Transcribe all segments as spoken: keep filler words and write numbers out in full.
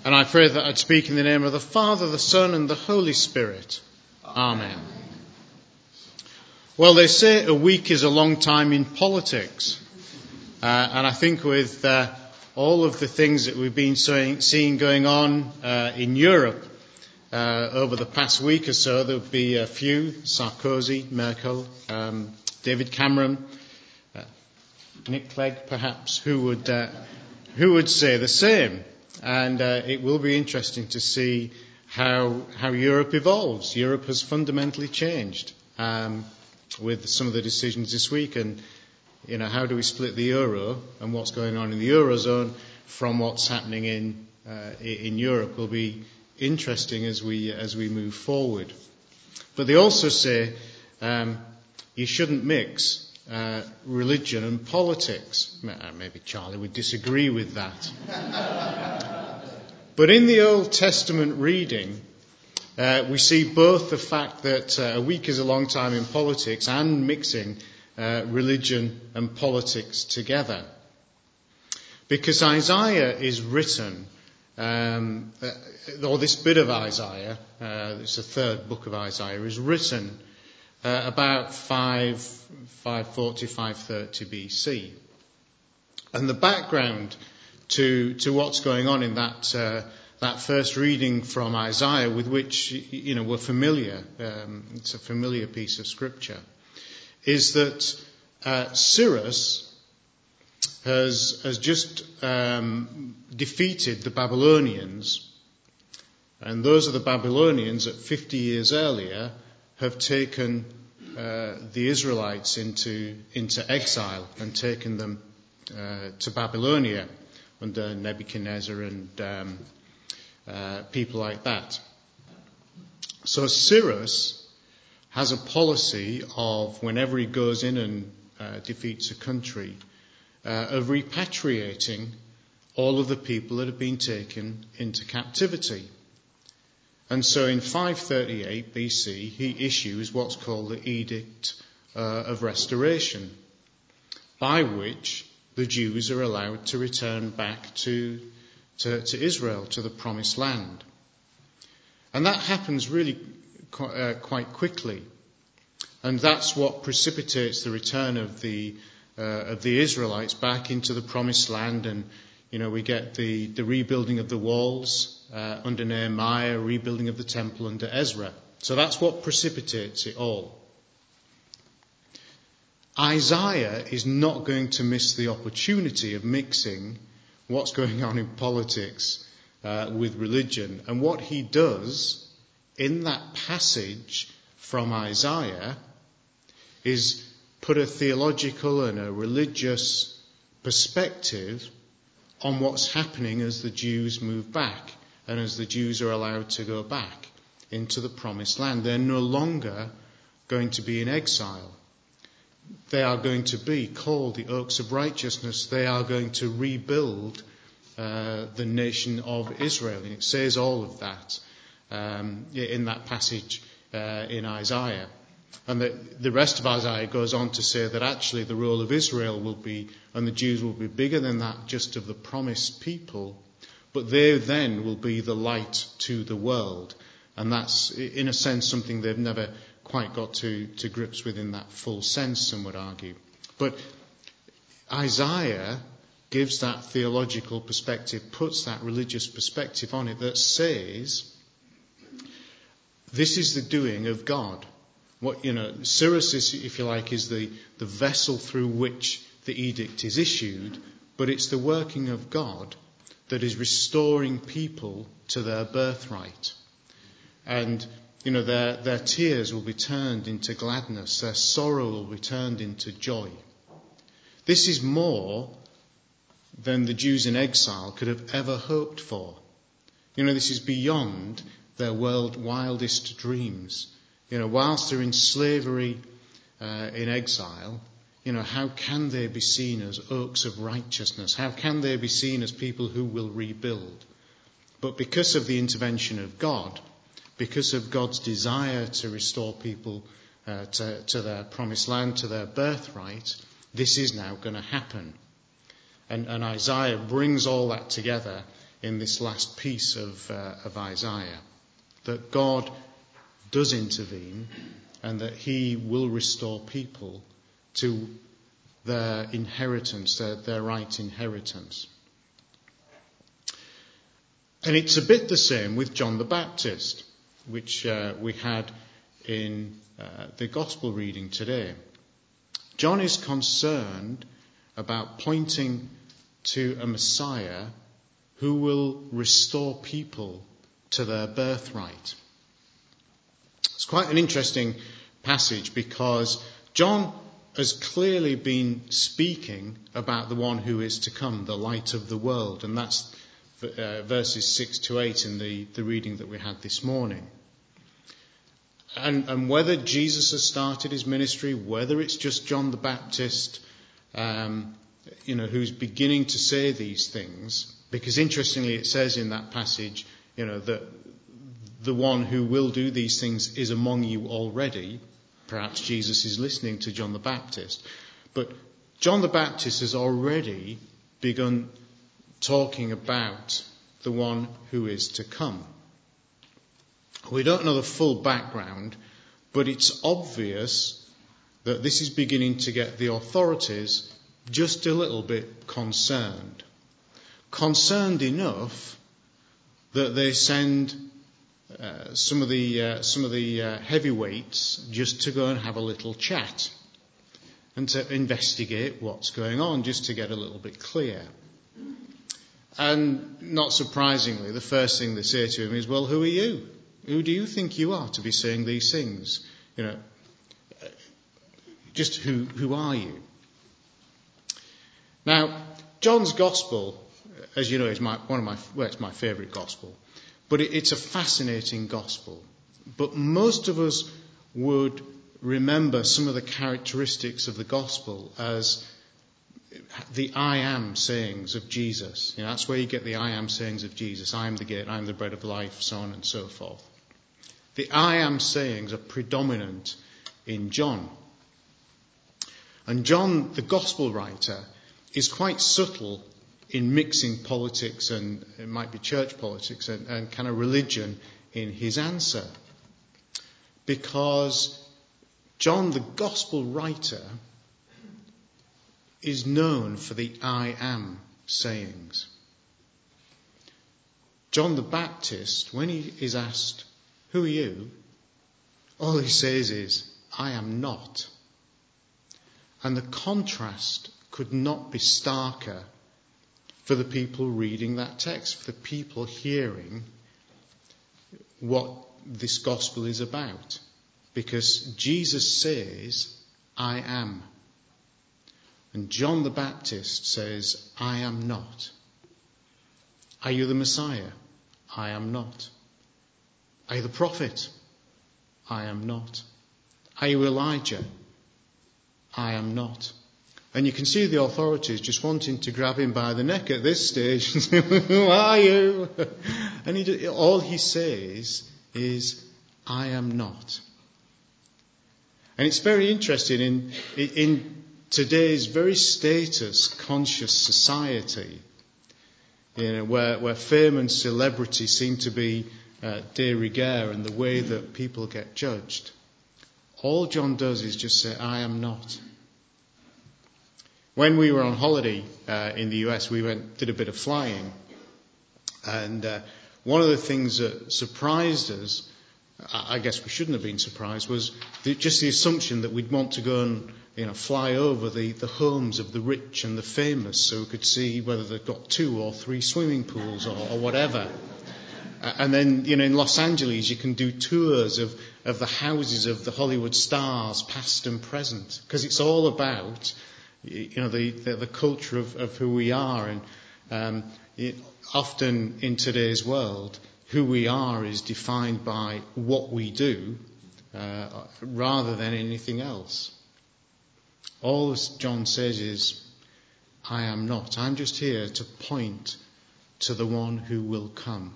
And I pray that I'd speak in the name of the Father, the Son, and the Holy Spirit. Amen. Well, they say a week is a long time in politics. Uh, and I think with uh, all of the things that we've been seeing, seeing going on uh, in Europe uh, over the past week or so, there'll be a few, Sarkozy, Merkel, um, David Cameron, uh, Nick Clegg perhaps, who would, uh, who would say the same. And uh, it will be interesting to see how how Europe evolves. Europe has fundamentally changed um, with some of the decisions this week, and you know, how do we split the euro and what's going on in the eurozone from what's happening in uh, in Europe will be interesting as we as we move forward. But they also say um, you shouldn't mix uh, religion and politics. Maybe Charlie would disagree with that. But in the Old Testament reading, uh, we see both the fact that uh, a week is a long time in politics and mixing uh, religion and politics together. Because Isaiah is written, um, uh, or this bit of Isaiah, uh, it's the third book of Isaiah, is written uh, about five forty, five thirty B C. And the background to to what's going on in that uh, that first reading from Isaiah, with which you know we're familiar, um, it's a familiar piece of scripture, is that uh, Cyrus has has just um, defeated the Babylonians, and those are the Babylonians that fifty years earlier have taken uh, the Israelites into into exile and taken them uh, to Babylonia under Nebuchadnezzar and um, uh, people like that. So Cyrus has a policy of, whenever he goes in and uh, defeats a country, uh, of repatriating all of the people that have been taken into captivity. And so in five thirty-eight B C, he issues what's called the Edict uh, of Restoration, by which the Jews are allowed to return back to, to, to Israel, to the Promised Land. And that happens really quite, uh, quite quickly. And that's what precipitates the return of the uh, of the Israelites back into the Promised Land. And, you know, we get the, the rebuilding of the walls uh, under Nehemiah, rebuilding of the temple under Ezra. So that's what precipitates it all. Isaiah is not going to miss the opportunity of mixing what's going on in politics uh, with religion. And what he does in that passage from Isaiah is put a theological and a religious perspective on what's happening as the Jews move back and as the Jews are allowed to go back into the Promised Land. They're no longer going to be in exile. They are going to be called the Oaks of Righteousness. They are going to rebuild uh, the nation of Israel. And it says all of that um, in that passage uh, in Isaiah. And the, the rest of Isaiah goes on to say that actually the role of Israel will be, and the Jews will be bigger than that, just of the promised people. But they then will be the light to the world. And that's, in a sense, something they've never quite got to, to grips with in that full sense, some would argue. But Isaiah gives that theological perspective, puts that religious perspective on it that says, this is the doing of God. What, you know, Cyrus is, if you like, is the, the vessel through which the edict is issued, but it's the working of God that is restoring people to their birthright. And You know, their, their tears will be turned into gladness. Their sorrow will be turned into joy. This is more than the Jews in exile could have ever hoped for. You know, this is beyond their world wildest dreams. You know, whilst they're in slavery, uh, in exile, you know, how can they be seen as oaks of righteousness? How can they be seen as people who will rebuild? But because of the intervention of God, because of God's desire to restore people uh, to, to their promised land, to their birthright, this is now going to happen. And, and Isaiah brings all that together in this last piece of, uh, of Isaiah, that God does intervene and that he will restore people to their inheritance, their, their right inheritance. And it's a bit the same with John the Baptist, which uh, we had in uh, the gospel reading today. John is concerned about pointing to a Messiah who will restore people to their birthright. It's quite an interesting passage because John has clearly been speaking about the one who is to come, the light of the world, and that's uh, verses six to eight in the, the reading that we had this morning. And, and whether Jesus has started his ministry, whether it's just John the Baptist, um, you know, who's beginning to say these things, because interestingly it says in that passage, you know, that the one who will do these things is among you already. Perhaps Jesus is listening to John the Baptist. But John the Baptist has already begun talking about the one who is to come. We don't know the full background, but it's obvious that this is beginning to get the authorities just a little bit concerned. Concerned enough that they send uh, some of the uh, some of the uh, heavyweights just to go and have a little chat and to investigate what's going on, just to get a little bit clear. And not surprisingly, the first thing they say to him is, "Well, who are you? Who do you think you are to be saying these things? You know, just who who are you?" Now, John's Gospel, as you know, is my, one of my well, it's my favourite Gospel, but it, it's a fascinating Gospel. But most of us would remember some of the characteristics of the Gospel as the I am sayings of Jesus. You know, that's where you get the I am sayings of Jesus. I am the gate, I am the bread of life, so on and so forth. The I am sayings are predominant in John. And John, the Gospel writer, is quite subtle in mixing politics and it might be church politics and, and kind of religion in his answer. Because John, the Gospel writer, is known for the I am sayings. John the Baptist, when he is asked, "Who are you?" all he says is, "I am not." And the contrast could not be starker for the people reading that text, for the people hearing what this gospel is about. Because Jesus says, "I am." And John the Baptist says, "I am not." Are you the Messiah? I am not. Are you the prophet? I am not. Are you Elijah? I am not. And you can see the authorities just wanting to grab him by the neck at this stage and say, "Who are you?" And he, all he says is, "I am not." And it's very interesting in, in today's very status-conscious society, you know, where, where fame and celebrity seem to be uh, de rigueur and the way that people get judged. All John does is just say, "I am not." When we were on holiday uh, in the U S, we went did a bit of flying, and uh, one of the things that surprised us, I guess we shouldn't have been surprised, was the, just the assumption that we'd want to go and you know fly over the, the homes of the rich and the famous, so we could see whether they've got two or three swimming pools or, or whatever. Uh, and then you know in Los Angeles you can do tours of, of the houses of the Hollywood stars, past and present, because it's all about you know, the, the, the culture of, of who we are. And um, it, often in today's world, who we are is defined by what we do uh, rather than anything else. All John says is, "I am not." I'm just here to point to the one who will come.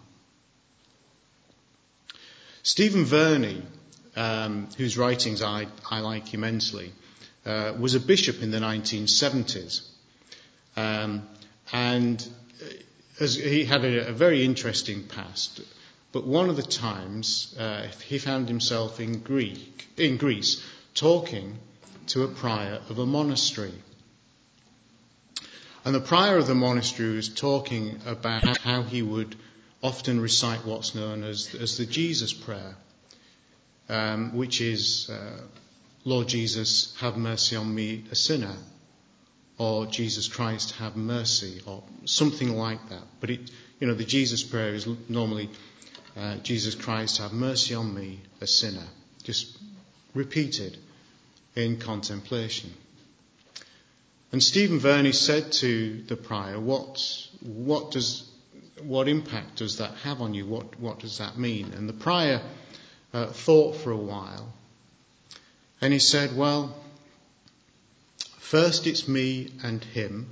Stephen Verney, um, whose writings I, I like immensely, Uh, was a bishop in the nineteen seventies. Um, and as he had a, a very interesting past, but one of the times uh, he found himself in Greek, in Greece talking to a prior of a monastery. And the prior of the monastery was talking about how he would often recite what's known as, as the Jesus prayer, um, which is, uh, Lord Jesus, have mercy on me, a sinner, or Jesus Christ, have mercy, or something like that. But it, you know, the Jesus prayer is normally, uh, Jesus Christ, have mercy on me, a sinner, just repeated in contemplation. And Stephen Verney said to the prior, what, what does, what impact does that have on you? What, what does that mean? And the prior uh, thought for a while, and he said, well, first it's me and him,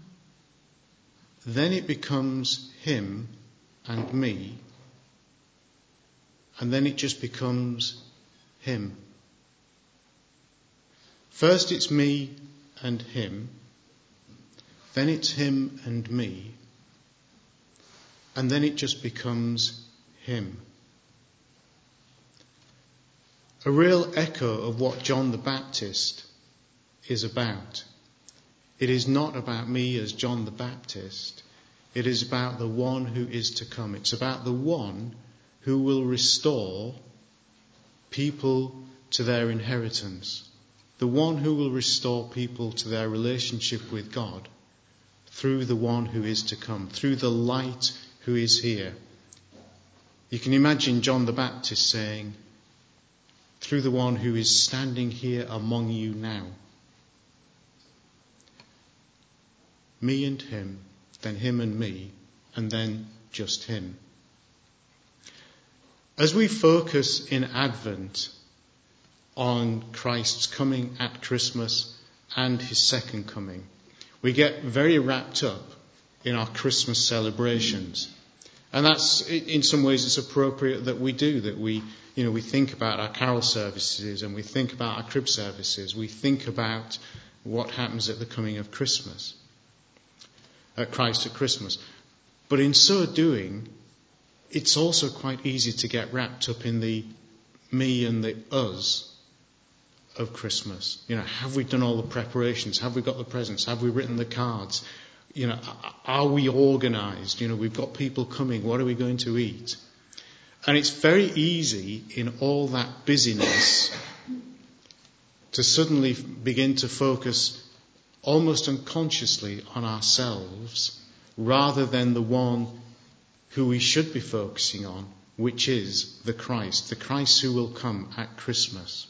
then it becomes him and me, and then it just becomes him. First it's me and him, then it's him and me, and then it just becomes him. A real echo of what John the Baptist is about. It is not about me as John the Baptist. It is about the one who is to come. It's about the one who will restore people to their inheritance. The one who will restore people to their relationship with God through the one who is to come, through the light who is here. You can imagine John the Baptist saying, through the one who is standing here among you now. Me and him, then him and me, and then just him. As we focus in Advent on Christ's coming at Christmas and his second coming, we get very wrapped up in our Christmas celebrations. And that's, in some ways, it's appropriate that we do, that we, you know, we think about our carol services and we think about our crib services. We think about what happens at the coming of Christmas, at Christ at Christmas. But in so doing, it's also quite easy to get wrapped up in the me and the us of Christmas. You know, have we done all the preparations? Have we got the presents? Have we written the cards? You know, are we organised? You know, we've got people coming. What are we going to eat? And it's very easy in all that busyness to suddenly begin to focus almost unconsciously on ourselves rather than the one who we should be focusing on, which is the Christ, the Christ who will come at Christmas.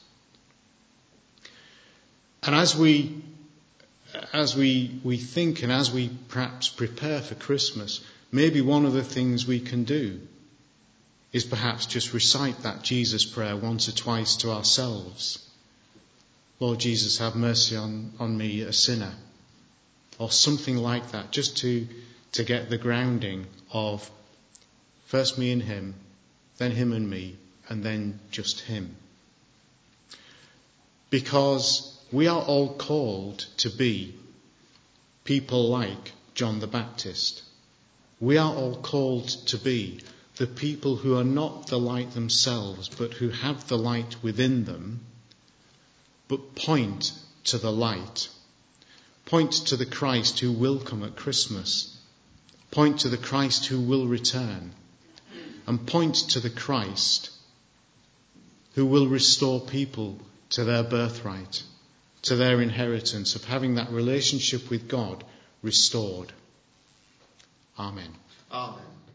And as we as we, we think and as we perhaps prepare for Christmas, maybe one of the things we can do is perhaps just recite that Jesus prayer once or twice to ourselves. Lord Jesus, have mercy on, on me, a sinner. Or something like that, just to, to get the grounding of first me and him, then him and me, and then just him. Because we are all called to be people like John the Baptist. We are all called to be the people who are not the light themselves, but who have the light within them, but point to the light. Point to the Christ who will come at Christmas. Point to the Christ who will return. And point to the Christ who will restore people to their birthright, to their inheritance of having that relationship with God restored. Amen. Amen.